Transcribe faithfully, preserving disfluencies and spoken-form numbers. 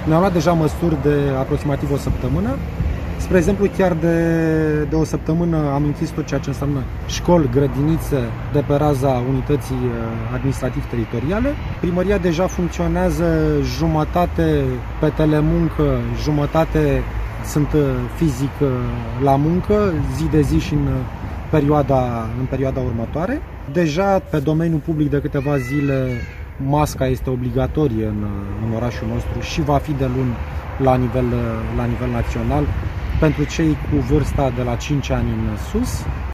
Ne-am luat deja măsuri de aproximativ o săptămână. Spre exemplu, chiar de, de o săptămână am închis tot ceea ce înseamnă școli, grădinițe de pe raza unității administrativ-teritoriale. Primăria deja funcționează jumătate pe telemuncă, jumătate sunt fizic la muncă, zi de zi și în perioada, în perioada următoare. Deja pe domeniul public de câteva zile masca este obligatorie în, în orașul nostru și va fi de luni la nivel, la nivel național pentru cei cu vârsta de la cinci ani în sus.